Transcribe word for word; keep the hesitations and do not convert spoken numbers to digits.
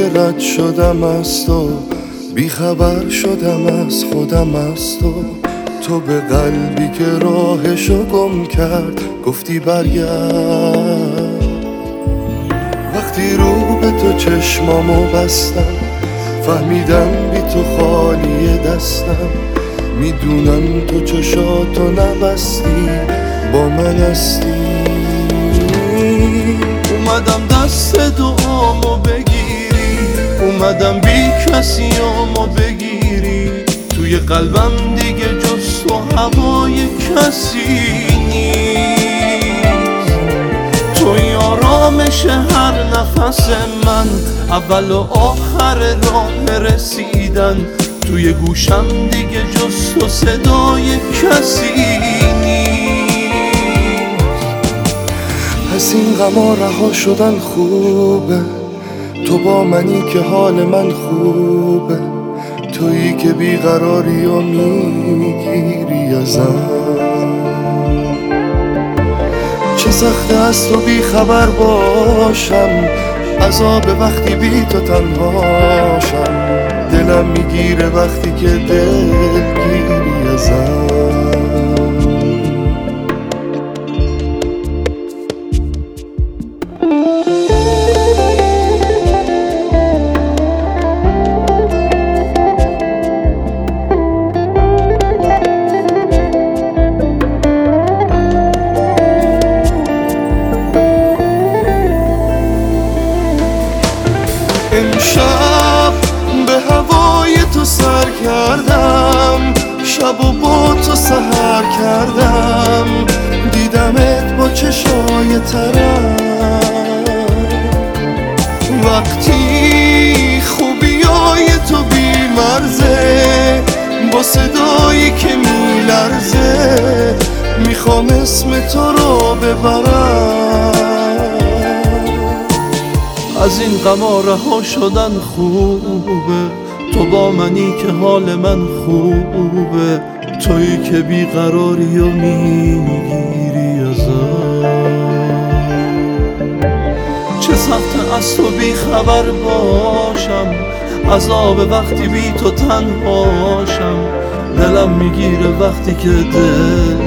که رد شدم از تو، بی خبر شدم از خودم از تو. تو به قلبی که راهشو گم کرد گفتی برگرد. وقتی رو به تو چشمامو بستم فهمیدم بی تو خالی دستم. میدونم تو چشاتو نبستی با من هستی. اومدم دست دعامو بگیری، اومدم بی کسی آمو بگیری. توی قلبم دیگه جز تو هوای کسی نیست. توی آرامش هر نفس من، اول و آخر راه رسیدن. توی گوشم دیگه جز تو صدای کسی نیست. پس این غما رها شدن خوبه، تو با منی که حال من خوبه. تویی که بیقراری و میگیری ازم. چه سخته از تو بی خبر باشم، عذاب وقتی بی تو تنهاشم. دلم میگیره وقتی که دلگیری ازم. امشب به هوای تو سر کردم، شب و با تو سحر کردم. دیدمت با چشای ترم، وقتی خوبیای تو بی مرزه، با صدایی که میلرزه. میخوام اسم تو رو ببرم. از این غما رها شدن خوبه، تو با منی که حال من خوبه. تویی که بیقراری و میگیری ازم. چه سخته از تو بی خبر باشم، عذاب وقتی بی تو تنهاشم. دلم میگیره وقتی که دل